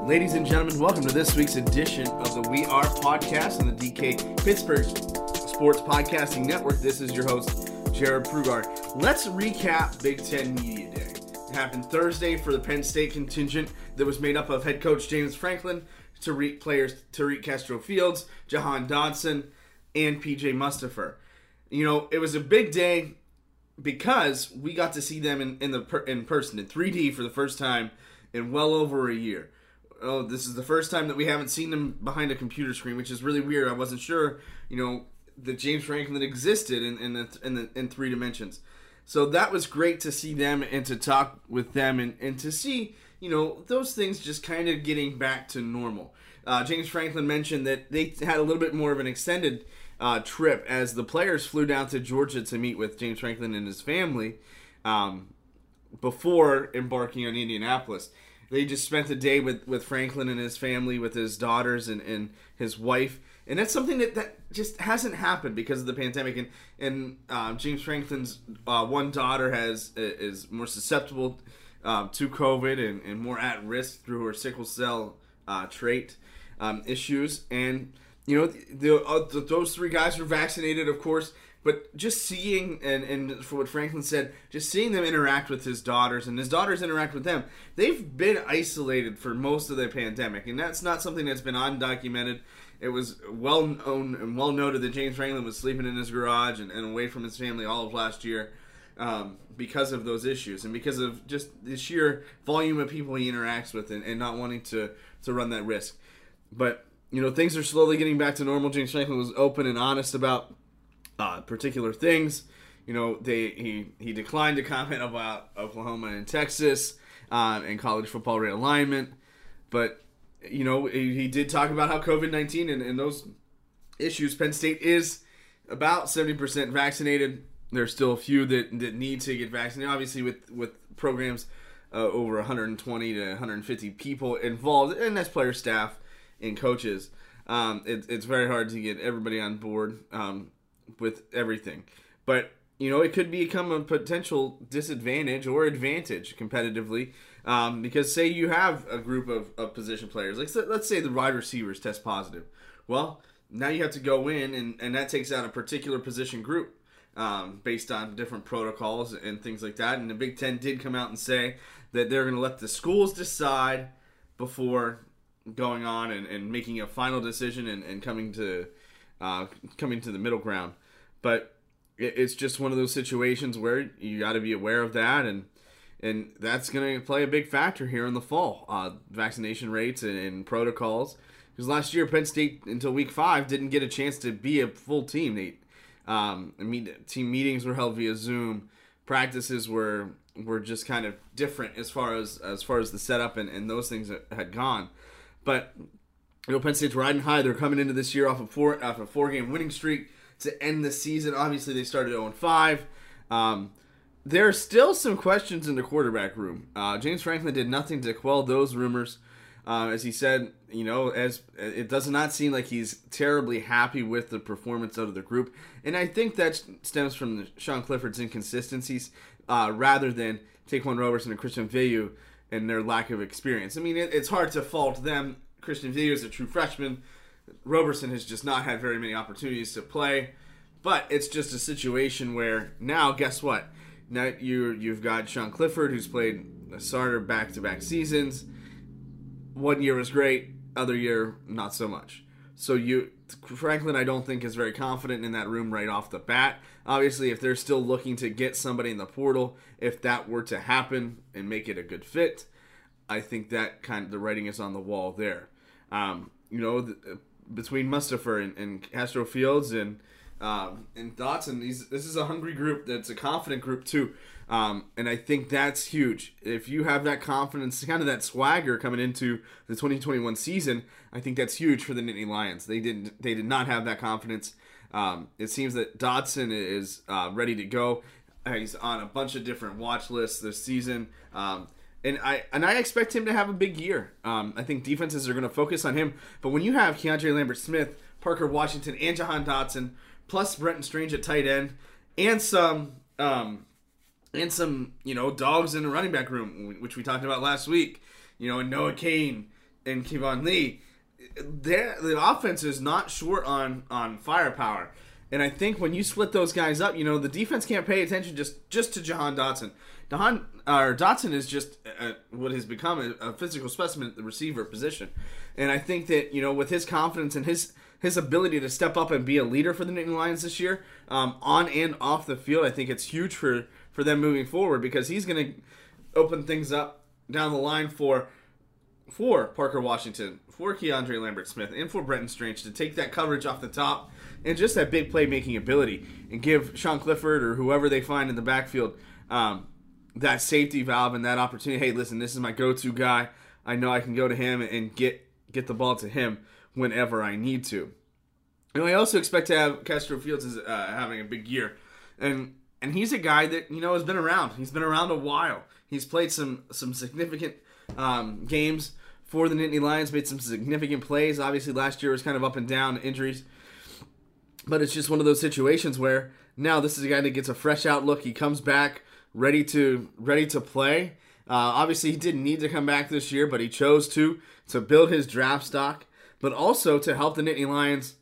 Ladies and gentlemen, welcome to this week's edition of the We Are Podcast on the DK Pittsburgh Sports Podcasting Network. This is your host, Jared Prugar. Let's recap Big Ten Media Day. It happened Thursday for the Penn State contingent that was made up of head coach James Franklin, players Tariq Castro-Fields, Jahan Dotson, and PJ Mustipher. You know, it was a big day because we got to see them in person, in 3D for the first time in well over a year. Oh, this is the first time that we haven't seen them behind a computer screen, which is really weird. I wasn't sure, that James Franklin existed in three dimensions. So that was great to see them and to talk with them and to see, those things just kind of getting back to normal. James Franklin mentioned that they had a little bit more of an extended trip as the players flew down to Georgia to meet with James Franklin and his family before embarking on Indianapolis. They just spent a day with Franklin and his family, with his daughters and his wife. And that's something that just hasn't happened because of the pandemic. And James Franklin's one daughter is more susceptible to COVID and more at risk through her sickle cell trait issues. And, those three guys were vaccinated, of course. But just seeing, and for what Franklin said, just seeing them interact with his daughters and his daughters interact with them, they've been isolated for most of the pandemic. And that's not something that's been undocumented. It was well known and well noted that James Franklin was sleeping in his garage and away from his family all of last year because of those issues and because of just the sheer volume of people he interacts with and not wanting to run that risk. But, things are slowly getting back to normal. James Franklin was open and honest about particular things. He declined to comment about Oklahoma and Texas and college football realignment, but he did talk about how COVID-19 and those issues. Penn State is about 70% vaccinated. There's still a few that need to get vaccinated. Obviously, with programs over 120 to 150 people involved, and that's player, staff, and coaches. It's very hard to get everybody on board with everything. But, it could become a potential disadvantage or advantage competitively because say you have a group of position players. Like, let's say the wide receivers test positive. Well, now you have to go in and that takes out a particular position group based on different protocols and things like that. And the Big Ten did come out and say that they're going to let the schools decide before going on and making a final decision and coming to the middle ground. But it's just one of those situations where you got to be aware of that, and that's going to play a big factor here in the fall. Vaccination rates and protocols. Because last year, Penn State, until week 5, didn't get a chance to be a full team. Team meetings were held via Zoom. Practices were just kind of different as far as the setup and those things that had gone. But Penn State's riding high. They're coming into this year off a 4-game winning streak to end the season. Obviously, they started 0-5. There are still some questions in the quarterback room. James Franklin did nothing to quell those rumors. As he said, as it does not seem like he's terribly happy with the performance of the group. And I think that stems from Sean Clifford's inconsistencies rather than Taquan Roberson and Christian Veilleux and their lack of experience. I mean, it's hard to fault them. Christian Veilleux is a true freshman. Roberson has just not had very many opportunities to play. But it's just a situation where now, guess what? Now you've got Sean Clifford, who's played a starter back-to-back seasons. One year was great, other year not so much. So Franklin, I don't think, is very confident in that room right off the bat. Obviously, if they're still looking to get somebody in the portal, if that were to happen and make it a good fit, I think that the writing is on the wall there. Between Mustipher and Castro-Fields and Dotson, this is a hungry group. That's a confident group too, and I think that's huge. If you have that confidence, kind of that swagger coming into the 2021 season, I think that's huge for the Nittany Lions. They did not have that confidence. It seems that Dotson is ready to go. He's on a bunch of different watch lists this season. And I expect him to have a big year. I think defenses are going to focus on him. But when you have Keandre Lambert-Smith, Parker Washington, and Jahan Dotson, plus Brenton Strange at tight end, and some dogs in the running back room, which we talked about last week, and Noah Cain, and Kevon Lee, the offense is not short on firepower. And I think when you split those guys up, the defense can't pay attention just to Jahan Dotson. Dotson is just what has become a physical specimen at the receiver position. And I think that, with his confidence and his ability to step up and be a leader for the Nittany Lions this year, on and off the field, I think it's huge for them moving forward, because he's going to open things up down the line for Parker Washington, for Keandre Lambert-Smith, and for Brenton Strange to take that coverage off the top and just that big playmaking ability, and give Sean Clifford or whoever they find in the backfield that safety valve and that opportunity. Hey, listen, this is my go-to guy. I know I can go to him and get the ball to him whenever I need to. And I also expect to have Castro Fields having a big year. And he's a guy that, has been around. He's been around a while. He's played some significant games for the Nittany Lions, made some significant plays. Obviously, last year was kind of up and down, injuries. But it's just one of those situations where now this is a guy that gets a fresh outlook. He comes back ready to play. Obviously, he didn't need to come back this year, but he chose to build his draft stock, but also to help the Nittany Lions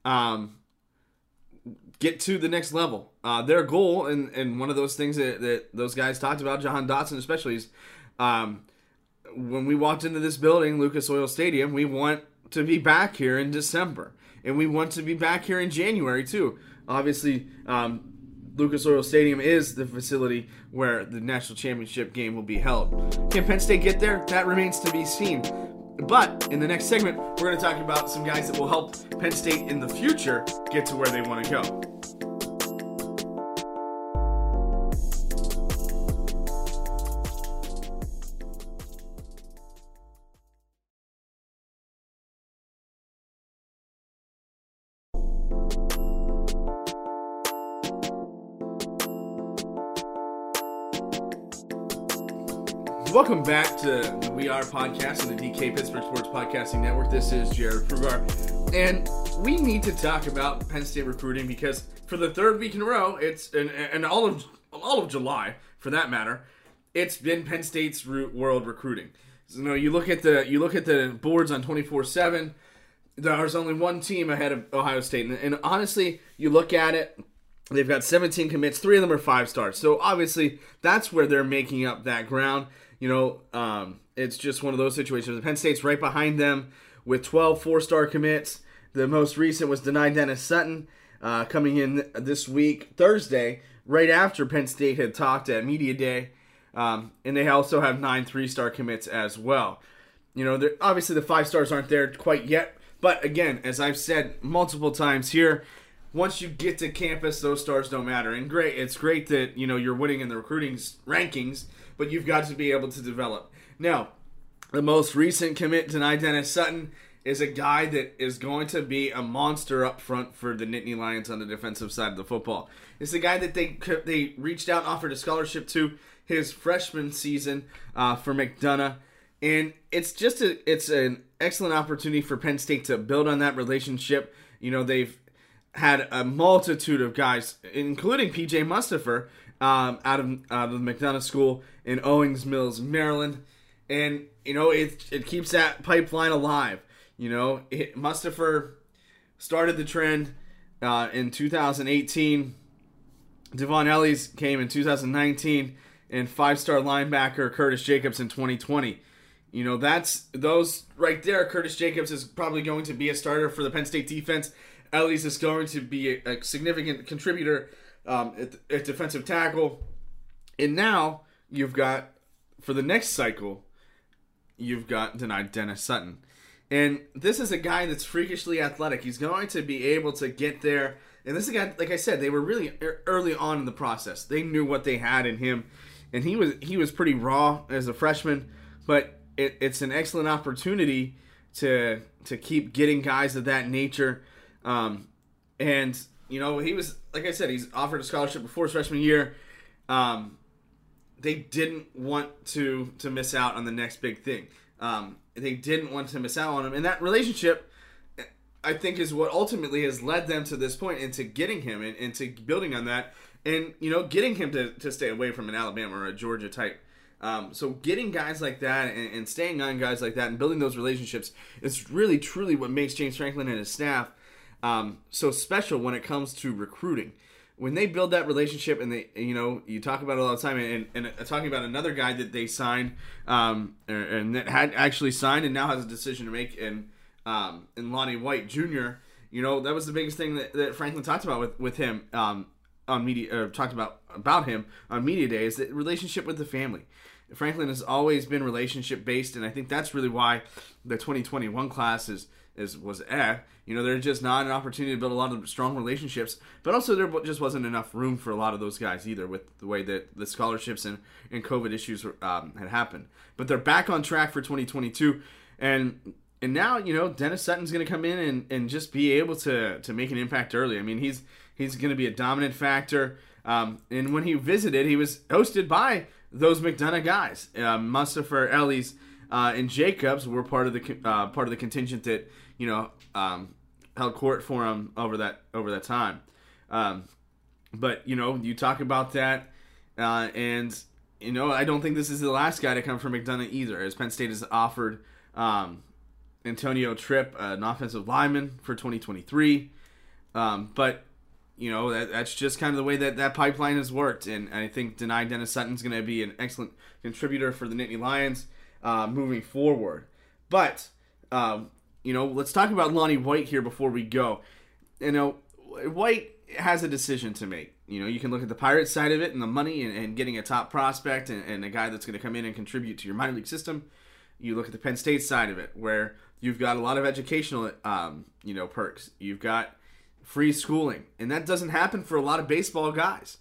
get to the next level. Their goal, and one of those things that those guys talked about, Jahan Dotson especially, is when we walked into this building, Lucas Oil Stadium, we want to be back here in December. And we want to be back here in January, too. Obviously, Lucas Oil Stadium is the facility where the national championship game will be held. Can Penn State get there? That remains to be seen. But in the next segment, we're going to talk about some guys that will help Penn State in the future get to where they want to go. Welcome back to the We Are podcast on the DK Pittsburgh Sports Podcasting Network. This is Jared Prugar, and we need to talk about Penn State recruiting because for the third week in a row, and all of July for that matter, it's been Penn State's world recruiting. So, you look at the boards on 24/7. There's only one team ahead of Ohio State, and honestly, you look at it. They've got 17 commits. 3 of them are 5 stars. So obviously, that's where they're making up that ground. It's just one of those situations. Penn State's right behind them with 12 4-star commits. The most recent was Dani Dennis Sutton coming in this week, Thursday, right after Penn State had talked at Media Day. And they also have 9 3-star commits as well. Obviously the 5 stars aren't there quite yet. But again, as I've said multiple times here, once you get to campus, those stars don't matter. And it's great that, you're winning in the recruiting rankings, but you've got to be able to develop. Now, the most recent commit, Dani Dennis Sutton, is a guy that is going to be a monster up front for the Nittany Lions on the defensive side of the football. It's the guy that they reached out and offered a scholarship to his freshman season for McDonough. And it's an excellent opportunity for Penn State to build on that relationship. They've had a multitude of guys, including P.J. Mustipher, out of the McDonough School in Owings Mills, Maryland. And, it keeps that pipeline alive. Mustipher started the trend in 2018. Devon Ellis came in 2019. And 5-star linebacker Curtis Jacobs in 2020. That's those right there. Curtis Jacobs is probably going to be a starter for the Penn State defense. Ellis is going to be a significant contributor at defensive tackle. And now you've got, for the next cycle, you've got Dani Dennis Sutton. And this is a guy that's freakishly athletic. He's going to be able to get there. And this is a guy, like I said, they were really early on in the process. They knew what they had in him. And he was pretty raw as a freshman. But it's an excellent opportunity to keep getting guys of that nature. He was, like I said, he's offered a scholarship before his freshman year. They didn't want to miss out on the next big thing. They didn't want to miss out on him. And that relationship, I think, is what ultimately has led them to this point, into getting him and to building on that. And, getting him to stay away from an Alabama or a Georgia type So getting guys like that and staying on guys like that and building those relationships is really, truly what makes James Franklin and his staff so special when it comes to recruiting. When they build that relationship and they, you talk about it all the time, and talking about another guy that they signed and that had actually signed and now has a decision to make in Lonnie White Jr., that was the biggest thing that Franklin talked about with him on media, or talked about him on media day, is the relationship with the family. Franklin has always been relationship based, and I think that's really why the 2021 class was. There's just not an opportunity to build a lot of strong relationships, but also there just wasn't enough room for a lot of those guys either, with the way that the scholarships and COVID issues had happened. But they're back on track for 2022, and now Dennis Sutton's going to come in and just be able to make an impact early. I mean, he's going to be a dominant factor. And when he visited, he was hosted by those McDonough guys. Mustapher, Ellis, and Jacobs were part of the contingent that held court for him over that time. But you talk about that, and I don't think this is the last guy to come from McDonough either, as Penn State has offered Antonio Tripp, an offensive lineman, for 2023. But that's just kind of the way that pipeline has worked, and I think Dennis Sutton's going to be an excellent contributor for the Nittany Lions moving forward. But let's talk about Lonnie White here before we go. White has a decision to make. You can look at the Pirates side of it and the money and getting a top prospect and a guy that's going to come in and contribute to your minor league system. You look at the Penn State side of it, where you've got a lot of educational perks. You've got free schooling, and that doesn't happen for a lot of baseball guys.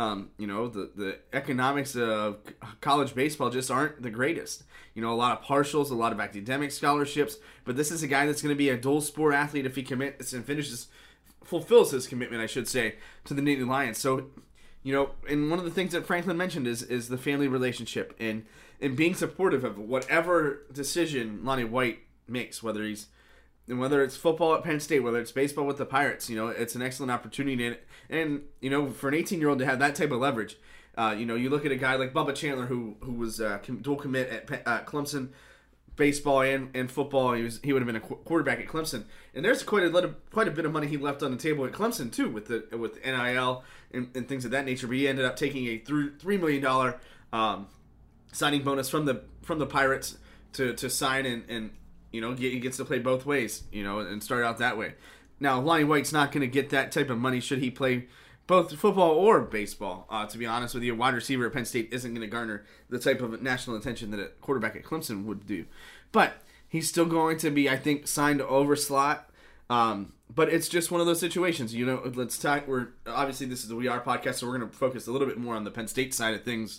The economics of college baseball just aren't the greatest. A lot of partials, a lot of academic scholarships, but this is a guy that's going to be a dual sport athlete if he commits and fulfills his commitment, I should say, to the Nittany Lions. So, and one of the things that Franklin mentioned is the family relationship and being supportive of whatever decision Lonnie White makes, whether it's football at Penn State, whether it's baseball with the Pirates. It's an excellent opportunity, and for an 18-year-old to have that type of leverage. You look at a guy like Bubba Chandler, who was dual commit at Clemson, baseball and football. He would have been a quarterback at Clemson, and there's quite a bit of money he left on the table at Clemson too, with NIL and things of that nature. But he ended up taking a $3 million signing bonus from the Pirates to sign and he gets to play both ways, and start out that way. Now, Lonnie White's not going to get that type of money should he play both football or baseball. To be honest with you, a wide receiver at Penn State isn't going to garner the type of national attention that a quarterback at Clemson would do. But he's still going to be, I think, signed over slot. But it's just one of those situations. Let's talk. Obviously this is a We Are podcast, so we're going to focus a little bit more on the Penn State side of things.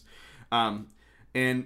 And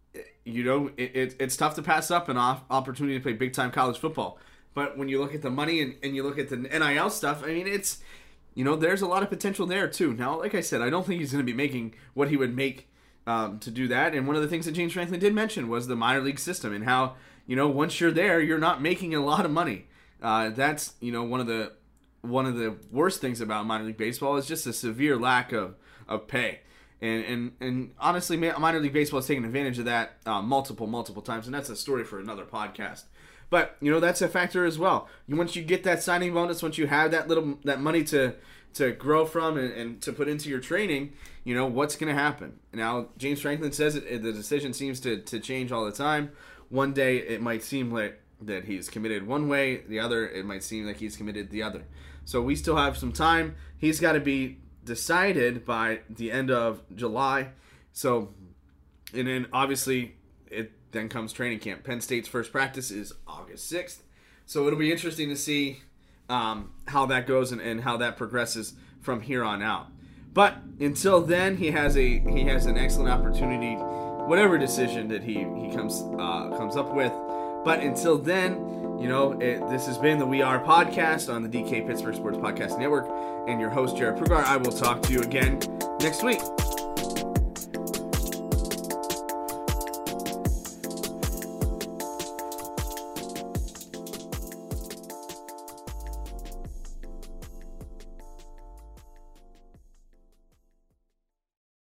it's tough to pass up an opportunity to play big-time college football. But when you look at the money and you look at the NIL stuff, I mean, it's, there's a lot of potential there too. Now, like I said, I don't think he's going to be making what he would make to do that. And one of the things that James Franklin did mention was the minor league system and how, once you're there, you're not making a lot of money. That's, one of the worst things about minor league baseball is just a severe lack of pay. And honestly, minor league baseball has taken advantage of that multiple times, and that's a story for another podcast. But that's a factor as well. Once you get that signing bonus, once you have that money to grow from and to put into your training, what's going to happen? Now, James Franklin says the decision seems to change all the time. One day it might seem like that he's committed one way, the other it might seem like he's committed the other. So we still have some time. He's got to be decided by the end of July. So, and then obviously it then comes training camp. Penn State's first practice is August 6th. So it'll be interesting to see how that goes and how that progresses from here on out. But until then, he has an excellent opportunity, whatever decision that he comes up with. But until then, this has been the We Are podcast on the DK Pittsburgh Sports Podcast Network, and your host, Jared Prugar. I will talk to you again next week.